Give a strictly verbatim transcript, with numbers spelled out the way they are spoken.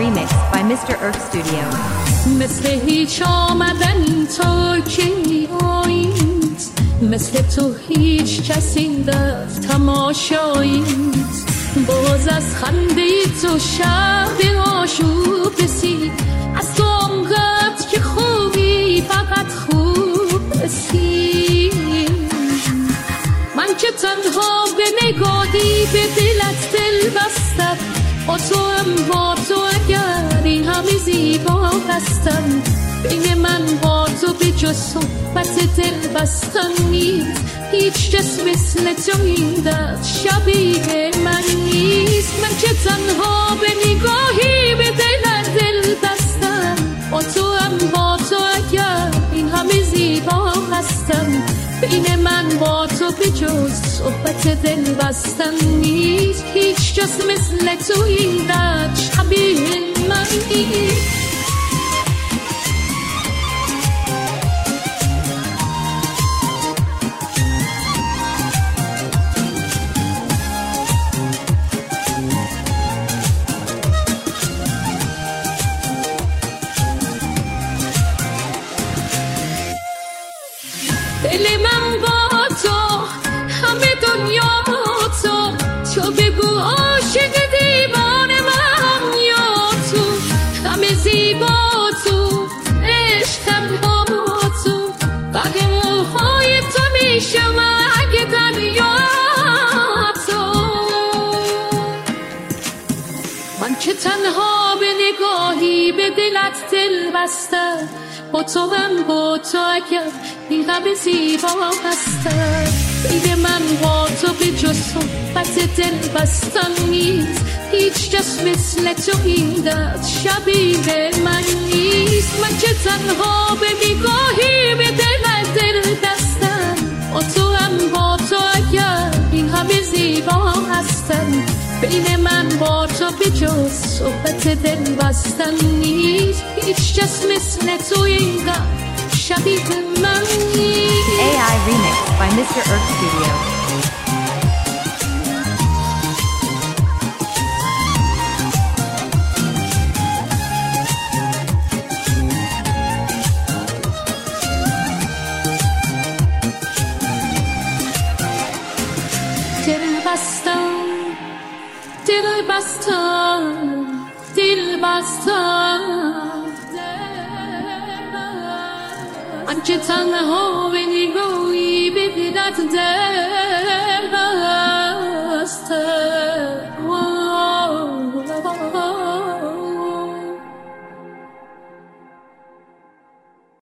remix by Mister Earth Studio. مثل هیچ آمدن تو که آیید، مثل تو هیچ کسی در تماشایید. باز از خنده تو شب آشوب رسید، از تو آنقدر که خوبی فقط خوب رسید. من که تنها به نگاهی به دلت دل بستم، با تو هم با تو اگر این همه زیبا هستم. بین من با تو به جز صحبت دل بستن نیست، هیچ کس مثل تو این در شبیه من نیست. من که تنها به نگاهی به دل دل بستم، با تو هم با تو اگر این همه زیبا هستم. بین من با تو به جز صحبت دل بستن نیست، هیچ کس مثل تو این در شبیه من نیست. دل من با تو همه دنیا تو، تو بگو عاشق دیوانه من یا تو. همه زیبا تو، عشقم با تو، بقیه موهای تو میشه اگه دریا تو. من که تنها به نگاهی به دلت دل بستم، با تو هم با تو اگر این همه زیبا هستم. بین من با تو به جز صحبت دل بستن نیست، هیچ کس مثل تو این در شبیه من نیست. من که تنها به نگاهی به دل دل بستم، با تو هم با تو اگر این همه زیبا هستم. بین من با تو به جز صحبت دل بستن نیست، هیچ کس مثل تو این در شبیه من نیست. A I remix by Mister Earth Studio. دل بستم، دل بستم، دل بستم. من که تنها به نگاهی به دلت دل بستم.